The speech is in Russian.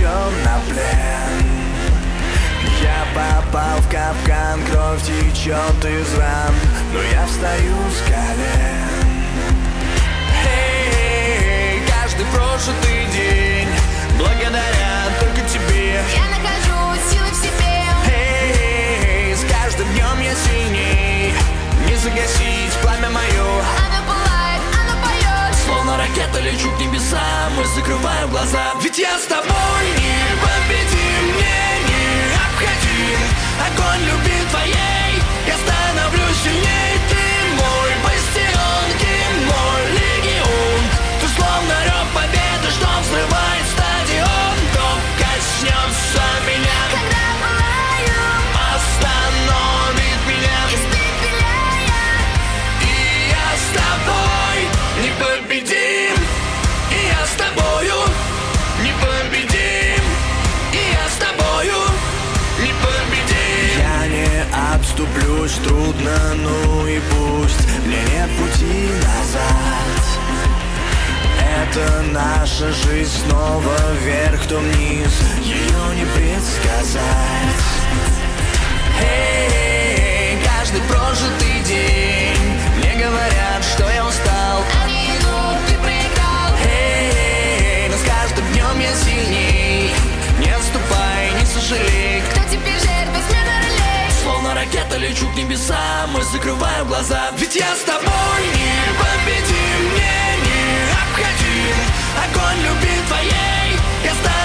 обречен на плен. Я попал в капкан, кровь течет из ран, но я встаю с колен. Эй, каждый прожитый день благодаря только тебе. Я нахожу силы в себе. Эй, с каждым днем я сильней. Не загасить пламя мое. Оно пылает, оно поет. Словно ракета лечу к небесам, мы закрываем глаза. Ведь я с тобой непобедим, мне необходим огонь любви твоей. Я становлюсь сильней, ты мой бастион, ты мой легион. Ты словно рев победы, что взрывает стадион. Кто коснется меня, Когда пылаю, остановит меня. испепеляя. И я с тобой непобедим. И я с тобою непобедим. И я с тобою непобедим. Я не отступлюсь, трудно, ну и пусть. Мне нет пути назад. Это наша жизнь, снова вверх, то вниз. Ее не предсказать. Эй, каждый прожитый день мне говорят, что я устал. Они идут, ты проиграл. Эй, но с каждым днем я сильней. Не отступай, не сожалей. Кто теперь жертва, смена ролей? Словно ракета лечу к небесам, мы закрываем глаза. Ведь я с тобой непобедим, мне необходим огонь любви твоей. Я